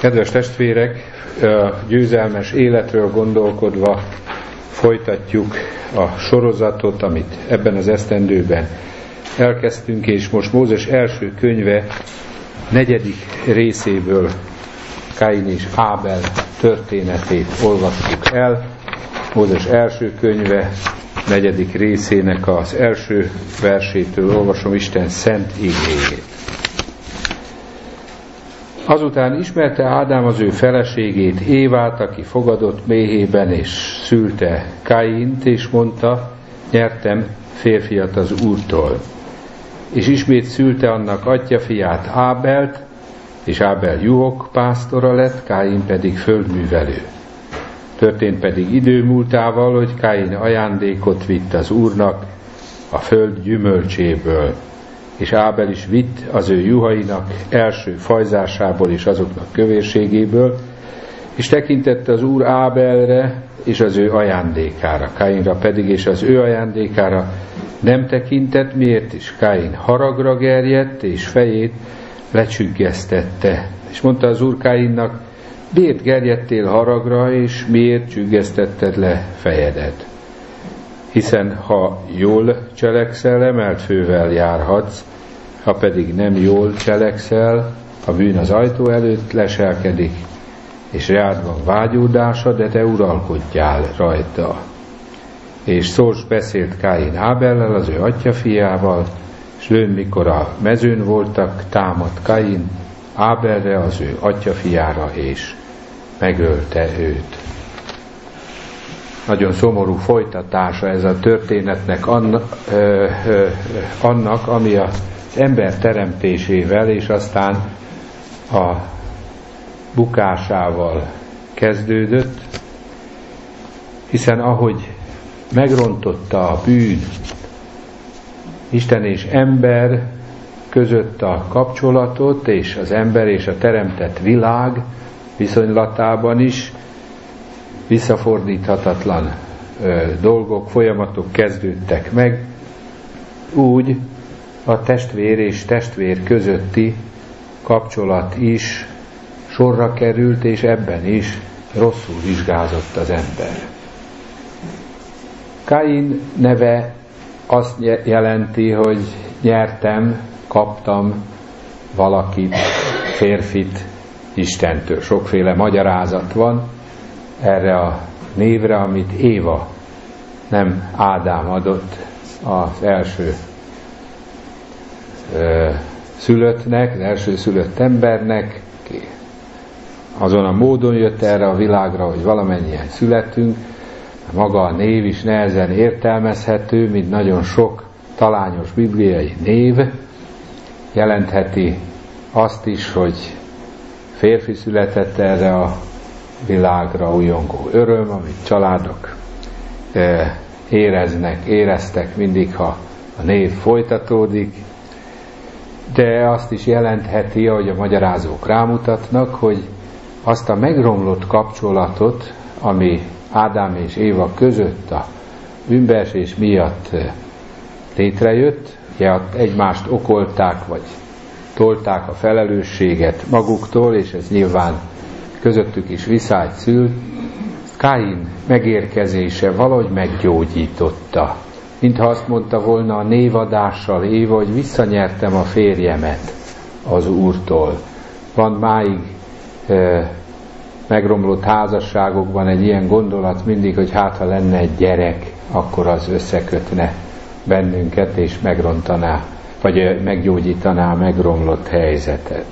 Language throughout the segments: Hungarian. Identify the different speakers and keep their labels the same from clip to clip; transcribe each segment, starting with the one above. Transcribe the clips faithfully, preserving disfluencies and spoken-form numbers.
Speaker 1: Kedves testvérek, győzelmes életről gondolkodva folytatjuk a sorozatot, amit ebben az esztendőben elkezdtünk, és most Mózes első könyve negyedik részéből Káin és Ábel történetét olvassuk el. Mózes első könyve negyedik részének az első versétől olvasom Isten szent igéjét. Azután ismerte Ádám az ő feleségét, Évát, aki fogadott méhében, és szülte Káint, és mondta, nyertem férfiat az Úrtól. És ismét szülte annak atyjafiát, Ábelt, és Ábel juhok pásztora lett, Káin pedig földművelő. Történt pedig idő múltával, hogy Káin ajándékot vitt az Úrnak a föld gyümölcséből, és Ábel is vitt az ő juhainak első fajzásából és azoknak kövérségéből, és tekintette az Úr Ábelre és az ő ajándékára, Káinra pedig és az ő ajándékára nem tekintett, miért is Káin haragra gerjedt, és fejét lecsüggesztette. És mondta az Úr Káinnak, miért gerjedtél haragra, és miért csüggesztetted le fejedet? Hiszen ha jól cselekszel, emelt fővel járhatsz, ha pedig nem jól cselekszel, a bűn az ajtó előtt leselkedik, és rád van vágyódása, de te uralkodjál rajta. És Szós beszélt Káin Ábellel, az ő atyjafiával, és lőn, mikor a mezőn voltak, támadt Káin Ábelre, az ő atyjafiára, és megölte őt. Nagyon szomorú folytatása ez a történetnek annak, ö, ö, annak ami az ember teremtésével és aztán a bukásával kezdődött, hiszen ahogy megrontotta a bűn Isten és ember között a kapcsolatot, és az ember és a teremtett világ viszonylatában is visszafordíthatatlan ö, dolgok, folyamatok kezdődtek meg, úgy a testvér és testvér közötti kapcsolat is sorra került, és ebben is rosszul vizsgázott az ember. Káin neve azt jelenti, hogy nyertem, kaptam valakit, férfit Istentől. Sokféle magyarázat van erre a névre, amit Éva, nem Ádám adott az első ö, szülöttnek, az első szülött embernek, ki azon a módon jött erre a világra, hogy valamennyien születünk. Maga a név is nehezen értelmezhető, mint nagyon sok talányos bibliai név. Jelentheti azt is, hogy férfi született erre a világra, újongó öröm, amit családok éreznek, éreztek mindig, ha a név folytatódik, de azt is jelentheti, ahogy a magyarázók rámutatnak, hogy azt a megromlott kapcsolatot, ami Ádám és Éva között a bűnbeesés miatt létrejött, ugye egymást okolták, vagy tolták a felelősséget maguktól, és ez nyilván közöttük is viszályt szült, Káin megérkezése valahogy meggyógyította. Mintha azt mondta volna a névadással Éva, hogy visszanyertem a férjemet az Úrtól. Van máig e, megromlott házasságokban egy ilyen gondolat mindig, hogy hát ha lenne egy gyerek, akkor az összekötne bennünket, és megrontaná, vagy meggyógyítaná a megromlott helyzetet.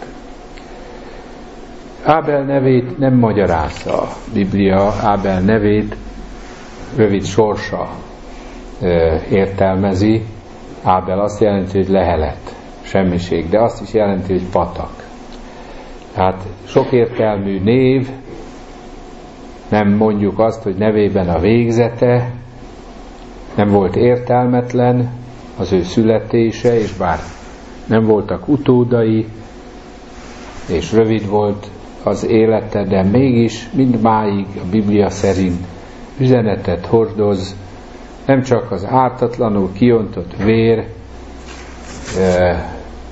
Speaker 1: Ábel nevét nem magyarázza a Biblia, Ábel nevét rövid sorsa ö, értelmezi. Ábel azt jelenti, hogy lehelet, semmiség, de azt is jelenti, hogy patak. Tehát sokértelmű név, nem mondjuk azt, hogy nevében a végzete, nem volt értelmetlen az ő születése, és bár nem voltak utódai, és rövid volt az élete, de mégis mindmáig a Biblia szerint üzenetet hordoz, nem csak az ártatlanul kiontott vér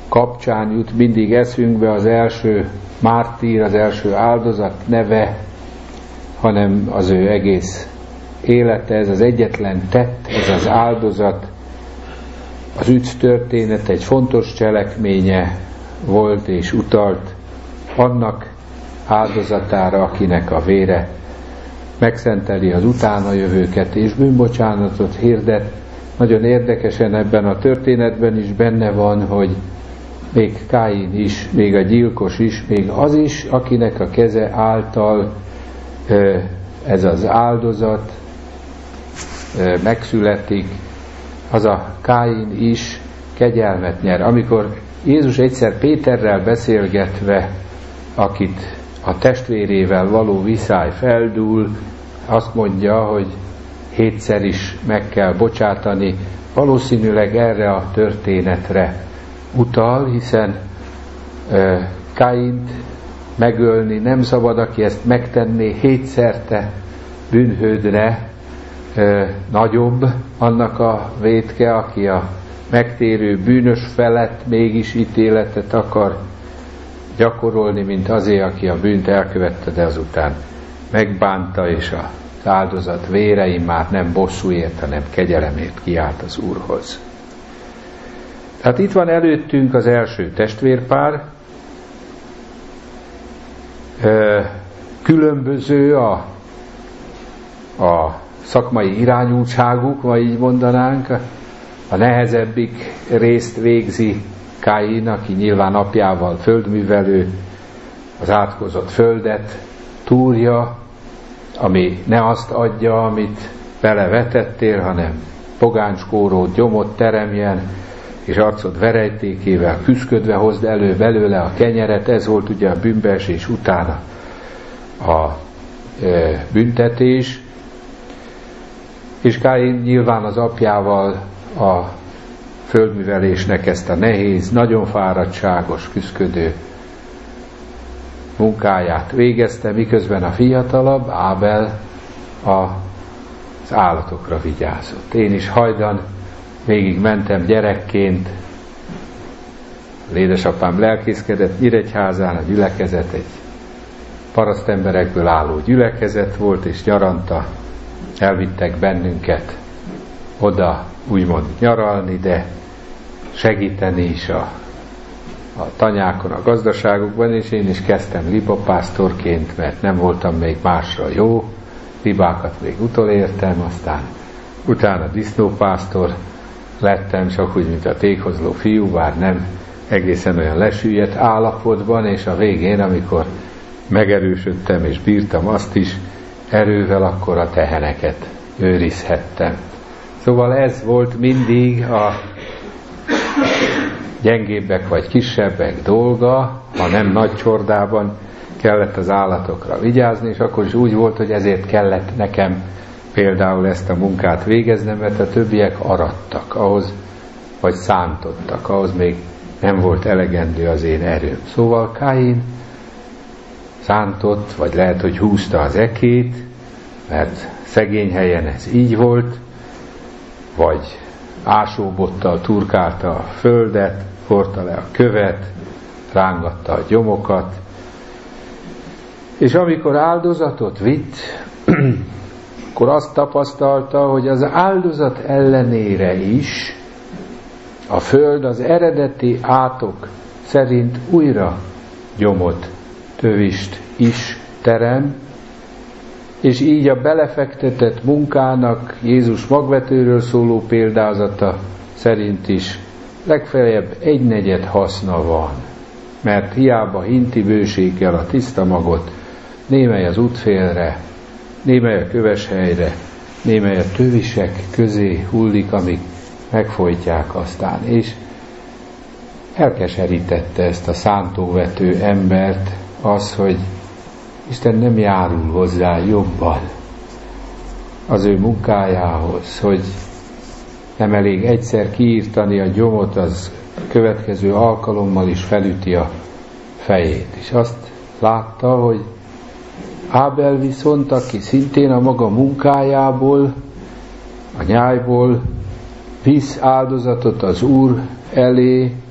Speaker 1: kapcsán jut mindig eszünkbe az első mártír, az első áldozat neve, hanem az ő egész élete, ez az egyetlen tett, ez az áldozat, az üdv történet egy fontos cselekménye volt és utalt annak áldozatára, akinek a vére megszenteli az utána jövőket és bűnbocsánatot hirdet. Nagyon érdekesen ebben a történetben is benne van, hogy még Káin is, még a gyilkos is, még az is, akinek a keze által ez az áldozat megszületik, az a Káin is kegyelmet nyer. Amikor Jézus egyszer Péterrel beszélgetve, akit a testvérével való viszály feldúl, azt mondja, hogy hétszer is meg kell bocsátani, valószínűleg erre a történetre utal, hiszen uh, Káint megölni nem szabad, aki ezt megtenné hétszerte bűnhődre, uh, nagyobb annak a vétke, aki a megtérő bűnös felett mégis ítéletet akar gyakorolni, mint azért, aki a bűnt elkövette, de azután megbánta, és az áldozat vérein már nem bosszúért, hanem kegyelemért kiállt az Úrhoz. Tehát itt van előttünk az első testvérpár, különböző a, a szakmai irányultságuk, vagy így mondanánk. A nehezebbik részt végzi Káin, aki nyilván apjával földművelő, az átkozott földet túrja, ami ne azt adja, amit belevetettél, hanem pogánckórót, gyomot teremjen, és arcod verejtékével küszködve hozd elő belőle a kenyeret. Ez volt ugye a bűnbeesés utána a e, büntetés. És Káin nyilván az apjával a földművelésnek ezt a nehéz, nagyon fáradtságos, küszködő munkáját végezte, miközben a fiatalabb, Ábel, az állatokra vigyázott. Én is hajdan végig mentem gyerekként, édesapám lelkészkedett Nyíregyházán, a gyülekezet egy parasztemberekből álló gyülekezet volt, és nyaranta elvittek bennünket oda úgymond nyaralni, de segíteni is a, a tanyákon, a gazdaságokban, és én is kezdtem libapásztorként, mert nem voltam még másra jó, libákat még utolértem, aztán utána disznópásztor lettem, csak úgy, mint a téghozló fiú, bár nem egészen olyan lesüllyedt állapotban, és a végén, amikor megerősödtem és bírtam azt is erővel, akkor a teheneket őrizhettem. Szóval ez volt mindig a gyengébbek vagy kisebbek dolga, ha nem nagy csordában kellett az állatokra vigyázni, és akkor is úgy volt, hogy ezért kellett nekem például ezt a munkát végeznem, mert a többiek arattak, ahhoz, vagy szántottak, ahhoz még nem volt elegendő az én erőm. Szóval Káin szántott, vagy lehet, hogy húzta az ekét, mert szegény helyen ez így volt, vagy ásóbottal turkálta a földet, hordta le a követ, rángatta a gyomokat, és amikor áldozatot vitt, akkor azt tapasztalta, hogy az áldozat ellenére is a föld az eredeti átok szerint újra gyomot, tövist is terem, és így a belefektetett munkának Jézus magvetőről szóló példázata szerint is legfeljebb egynegyed haszna van, mert hiába hinti bőséggel a tiszta magot, némely az útfélre, némely a köves helyre, némely a tövisek közé hullik, amik megfojtják aztán, és elkeserítette ezt a szántóvető embert az, hogy Isten nem járul hozzá jobban az ő munkájához, hogy nem elég egyszer kiírtani a gyomot, az következő alkalommal is felüti a fejét. És azt látta, hogy Ábel viszont, aki szintén a maga munkájából, a nyájból visz áldozatot az Úr elé,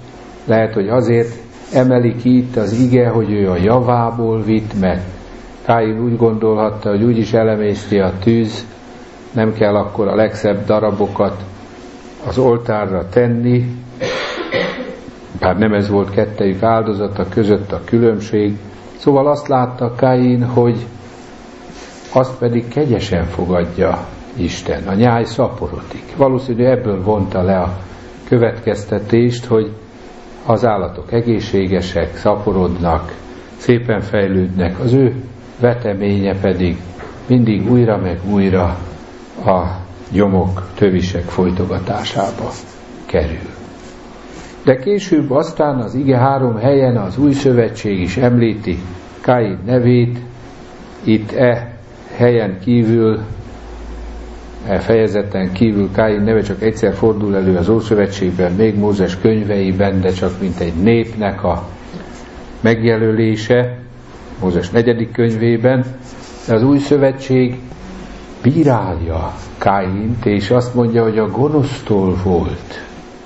Speaker 1: Lehet, hogy azért emeli ki itt az ige, hogy ő a javából vitt, mert Káin úgy gondolhatta, hogy úgyis elemészti a tűz, nem kell akkor a legszebb darabokat az oltárra tenni, bár nem ez volt kettejük áldozata között a különbség. Szóval azt látta Káin, hogy azt pedig kegyesen fogadja Isten, a nyáj szaporodik. Valószínű ebből vonta le a következtetést, hogy az állatok egészségesek, szaporodnak, szépen fejlődnek, az ő veteménye pedig mindig újra meg újra a gyomok, tövisek folytogatásába kerül. De később aztán az ige három helyen az új szövetség is említi Káin nevét, itt e helyen kívül, e fejezeten kívül Káin neve csak egyszer fordul elő az Ószövetségben, még Mózes könyveiben, de csak mint egy népnek a megjelölése, Mózes negyedik könyvében, de az új szövetség bírálja Káint, és azt mondja, hogy a gonosztól volt,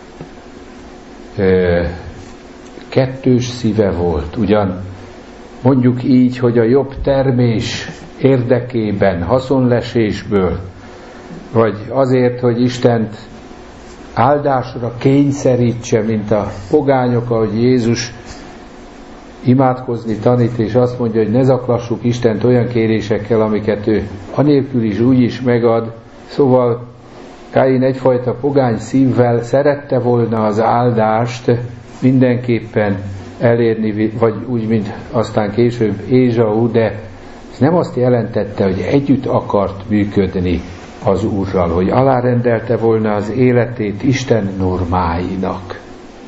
Speaker 1: kettős szíve volt, ugyan mondjuk így, hogy a jobb termés érdekében, haszonlesésből, vagy azért, hogy Istent áldásra kényszerítse, mint a pogányok, ahogy Jézus imádkozni tanít, és azt mondja, hogy ne zaklassuk Istent olyan kérésekkel, amiket ő anélkül is úgy is megad. Szóval Káin egyfajta pogány szívvel szerette volna az áldást mindenképpen elérni, vagy úgy, mint aztán később Ézsau, de ez nem azt jelentette, hogy együtt akart működni az Úrral, hogy alárendelte volna az életét Isten normáinak.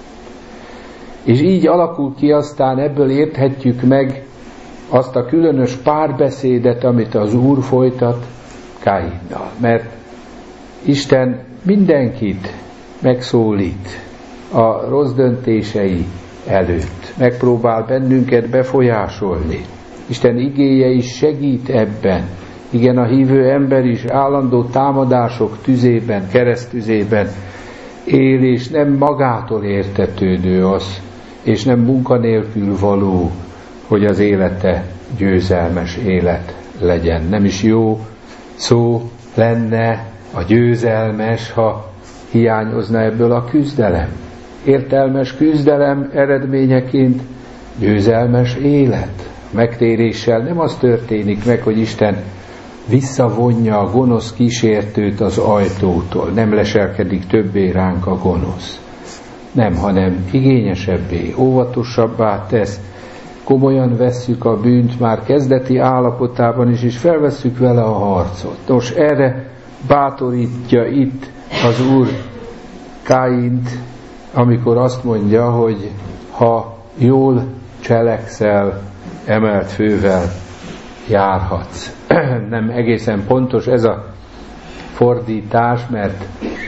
Speaker 1: És így alakul ki aztán, ebből érthetjük meg azt a különös párbeszédet, amit az Úr folytat Káinnal. Mert Isten mindenkit megszólít a rossz döntései előtt. Megpróbál bennünket befolyásolni. Isten igéje is segít ebben. Igen, a hívő ember is állandó támadások tüzében, keresztüzében él, és nem magától értetődő az, és nem munkanélkül való, hogy az élete győzelmes élet legyen. Nem is jó szó lenne a győzelmes, ha hiányozna ebből a küzdelem. Értelmes küzdelem eredményeként győzelmes élet. Megtéréssel nem az történik meg, hogy Isten visszavonja a gonosz kísértőt az ajtótól, nem leselkedik többé ránk a gonosz. Nem, hanem igényesebbé, óvatosabbá tesz, komolyan vesszük a bűnt már kezdeti állapotában is, és felvesszük vele a harcot. Nos, erre bátorítja itt az Úr Káint, amikor azt mondja, hogy ha jól cselekszel, emelt fővel járhatsz. Nem egészen pontos ez a fordítás, mert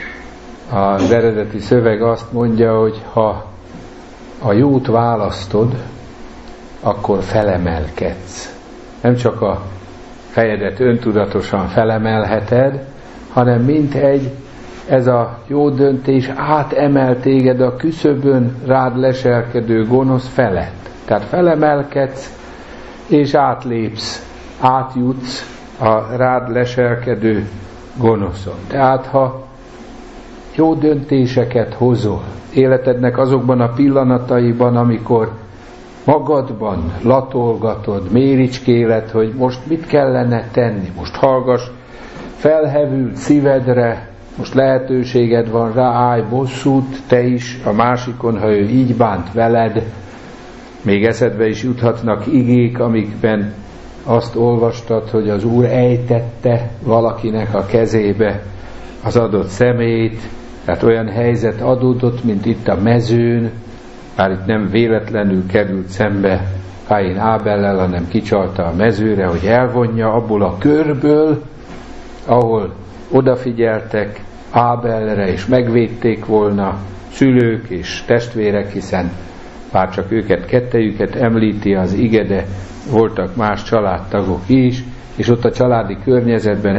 Speaker 1: az eredeti szöveg azt mondja, hogy ha a jót választod, akkor felemelkedsz. Nem csak a fejedet öntudatosan felemelheted, hanem mint egy, ez a jó döntés átemel téged a küszöbön rád leselkedő gonosz felett. Tehát felemelkedsz, és átlépsz, átjutsz a rád leselkedő gonoszon. Tehát ha jó döntéseket hozol életednek azokban a pillanataiban, amikor magadban latolgatod, méricskéled, hogy most mit kellene tenni, most hallgass felhevült szívedre, most lehetőséged van rá, állj bosszút, te is a másikon, ha ő így bánt veled. Még eszedbe is juthatnak igék, amikben azt olvastad, hogy az Úr ejtette valakinek a kezébe az adott szemét, tehát olyan helyzet adódott, mint itt a mezőn, bár itt nem véletlenül került szembe Káin Ábellel, hanem kicsalta a mezőre, hogy elvonja abból a körből, ahol odafigyeltek Ábelre, és megvédték volna szülők és testvérek, hiszen bár csak őket, kettejüket említi az ige, de voltak más családtagok is, és ott a családi környezetben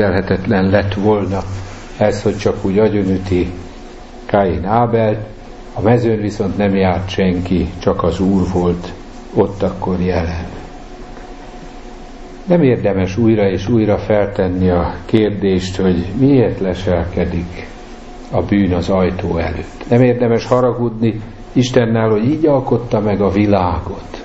Speaker 1: elképzelhetetlen lett volna ez, hogy csak úgy agyonüti Káin Ábelt. A mezőn viszont nem járt senki, csak az Úr volt ott akkor jelen. Nem érdemes újra és újra feltenni a kérdést, hogy miért leselkedik a bűn az ajtó előtt. Nem érdemes haragudni Istennel, hogy így alkotta meg a világot.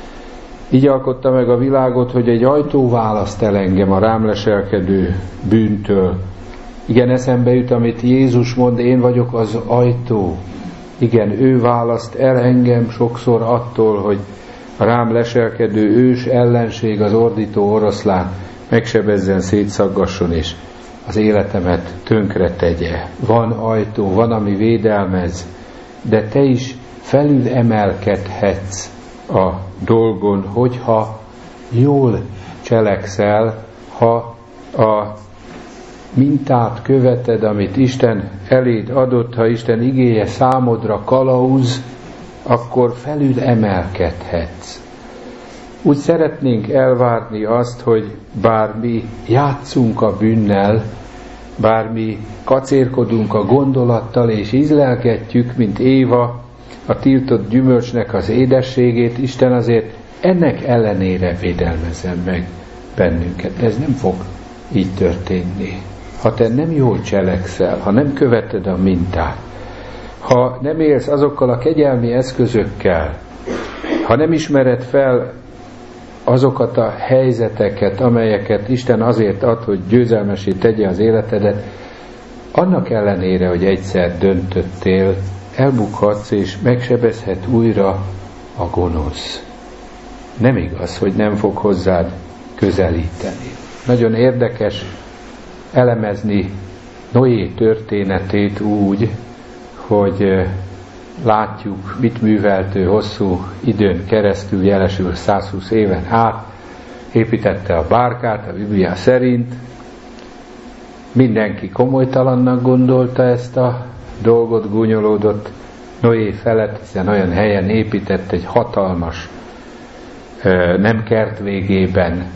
Speaker 1: Így alkotta meg a világot, hogy egy ajtó választ el engem a rám leselkedő bűntől. Igen, eszembe jut, amit Jézus mond, én vagyok az ajtó. Igen, ő választ el engem sokszor attól, hogy a rám leselkedő ős ellenség, az ordító oroszlán megsebezzen, szétszaggasson, és az életemet tönkre tegye. Van ajtó, van, ami védelmez, de te is felül emelkedhetsz a dolgon, hogyha jól cselekszel, ha a mintát követed, amit Isten eléd adott, ha Isten igéje számodra kalauz, akkor felül emelkedhetsz. Úgy szeretnénk elvárni azt, hogy bár mi játszunk a bűnnel, bár mi kacérkodunk a gondolattal és ízlelgetjük, mint Éva, a tiltott gyümölcsnek az édességét, Isten azért ennek ellenére védelmezzen meg bennünket. De ez nem fog így történni. Ha te nem jól cselekszel, ha nem követed a mintát, ha nem élsz azokkal a kegyelmi eszközökkel, ha nem ismered fel azokat a helyzeteket, amelyeket Isten azért ad, hogy győzelmessé tegye az életedet, annak ellenére, hogy egyszer döntöttél, elbukhatsz és megsebezhet újra a gonosz. Nem igaz, hogy nem fog hozzád közelíteni. Nagyon érdekes elemezni Noé történetét úgy, hogy látjuk, mit művelt ő hosszú időn keresztül, jelesül százhúsz éven át, építette a bárkát a Biblia szerint. Mindenki komolytalannak gondolta ezt a dolgot, gúnyolódott Noé felett, hiszen olyan helyen épített egy hatalmas, nem kert végében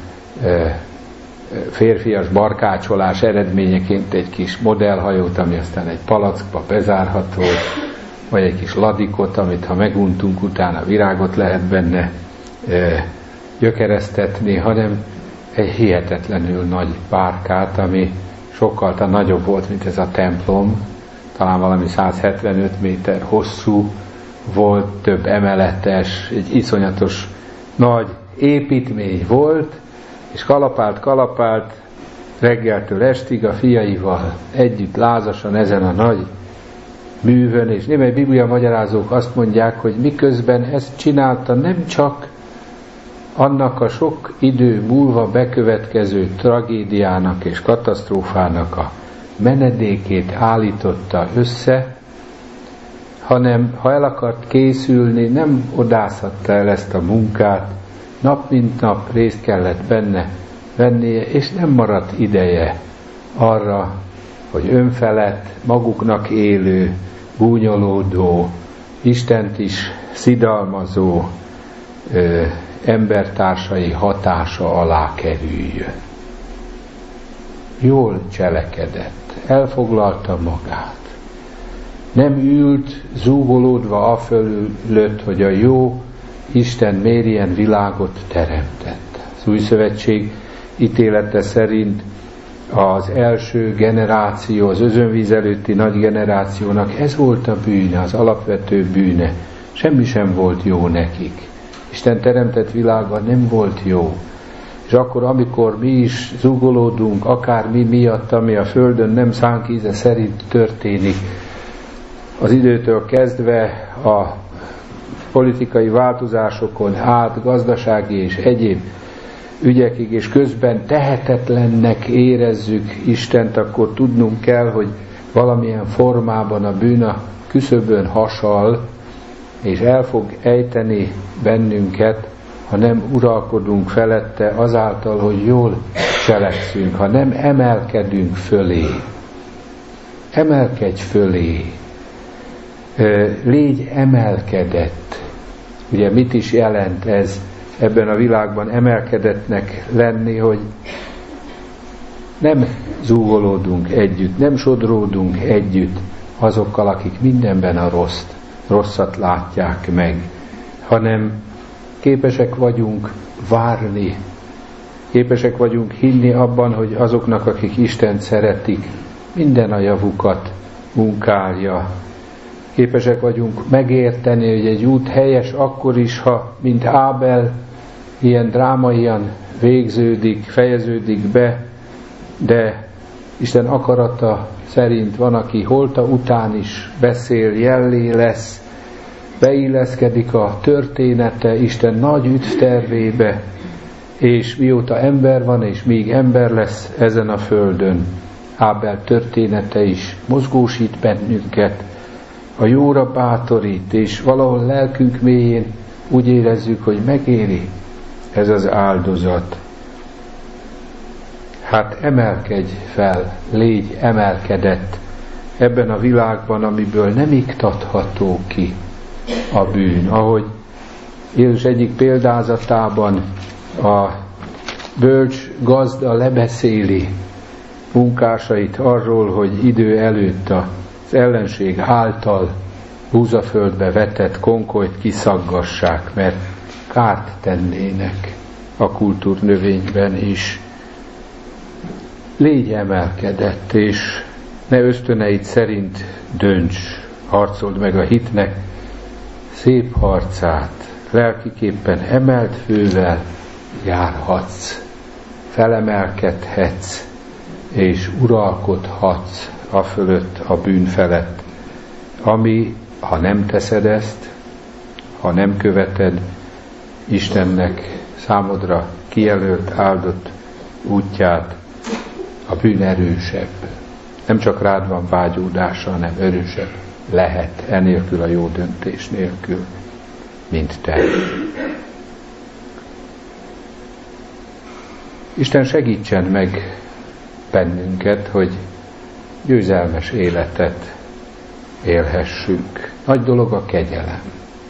Speaker 1: férfias barkácsolás eredményeként egy kis modellhajót, ami aztán egy palackba bezárható, vagy egy kis ladikot, amit ha meguntunk, utána virágot lehet benne e, gyökeresztetni, hanem egy hihetetlenül nagy bárkát, ami sokkal nagyobb volt, mint ez a templom, talán valami száz hetvenöt méter hosszú volt, több emeletes, egy iszonyatos nagy építmény volt, és kalapált, kalapált reggeltől estig a fiaival együtt lázasan ezen a nagy művön, és némely Biblia magyarázók azt mondják, hogy miközben ezt csinálta, nem csak annak a sok idő múlva bekövetkező tragédiának és katasztrófának a menedékét állította össze, hanem ha el akart készülni, nem odászhatta el ezt a munkát, nap mint nap részt kellett benne vennie, és nem maradt ideje arra, hogy önfelett, maguknak élő, gúnyolódó, Istent is szidalmazó ö, embertársai hatása alá kerüljön. Jól cselekedett, elfoglalta magát. Nem ült zúgolódva afölött, hogy a jó Isten mérjen világot teremtett. Az Új Szövetség ítélete szerint az első generáció, az özönvíz előtti nagy generációnak ez volt a bűne, az alapvető bűne. Semmi sem volt jó nekik. Isten teremtett világa nem volt jó. És akkor, amikor mi is zúgolódunk, akár mi miatt, ami a Földön nem szánkíze szerint történik, az időtől kezdve a politikai változásokon át, gazdasági és egyéb ügyekig, és közben tehetetlennek érezzük Istent, akkor tudnunk kell, hogy valamilyen formában a bűn a küszöbön hasal, és el fog ejteni bennünket, ha nem uralkodunk felette azáltal, hogy jól cselekszünk, ha nem emelkedünk fölé. Emelkedj fölé. Légy emelkedett. Ugye mit is jelent ez ebben a világban emelkedettnek lenni, hogy nem zúgolódunk együtt, nem sodródunk együtt azokkal, akik mindenben a rossz rosszat látják meg, hanem képesek vagyunk várni, képesek vagyunk hinni abban, hogy azoknak, akik Istent szeretik, minden a javukat munkálja. Képesek vagyunk megérteni, hogy egy út helyes akkor is, ha, mint Ábel, ilyen drámaian végződik, fejeződik be, de Isten akarata szerint van, aki holta után is beszél, jellé lesz, beilleszkedik a története Isten nagy üdvtervébe, és mióta ember van, és még ember lesz ezen a földön, Ábel története is mozgósít bennünket, a jóra bátorít, és valahol lelkünk mélyén úgy érezzük, hogy megéri ez az áldozat. Hát emelkedj fel, légy emelkedett ebben a világban, amiből nem iktatható ki a bűn. Ahogy Jézus egyik példázatában a bölcs gazda lebeszéli munkásait arról, hogy idő előtt az ellenség által búzaföldbe vetett konkolyt kiszaggassák, mert kárt tennének a kultúrnövényben is. Légy emelkedett, és ne ösztöneid szerint dönts, harcold meg a hitnek szép harcát, lelkiképpen emelt fővel járhatsz, felemelkedhetsz, és uralkodhatsz a fölött, a bűn felett, ami, ha nem teszed ezt, ha nem követed Istennek számodra kijelölt, áldott útját, a bűn erősebb. Nem csak rád van vágyódása, hanem erősebb lehet enélkül, a jó döntés nélkül, mint te. Isten segítsen meg bennünket, hogy győzelmes életet élhessünk. Nagy dolog a kegyelem.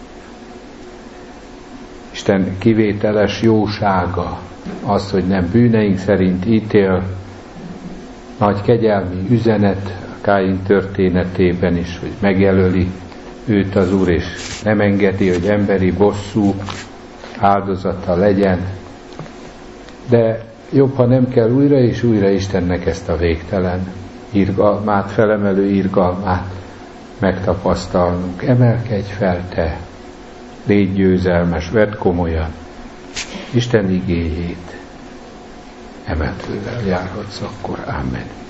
Speaker 1: Isten kivételes jósága az, hogy nem bűneink szerint ítél, nagy kegyelmi üzenet a Káin történetében is, hogy megjelöli őt az Úr, és nem engedi, hogy emberi bosszú áldozata legyen. De jobb, ha nem kell újra és újra Istennek ezt a végtelen irgalmát, felemelő irgalmát megtapasztalnunk. Emelkedj fel te, légy győzelmes, vedd komolyan Isten igéjét, emeltővel járhatsz akkor. Amen.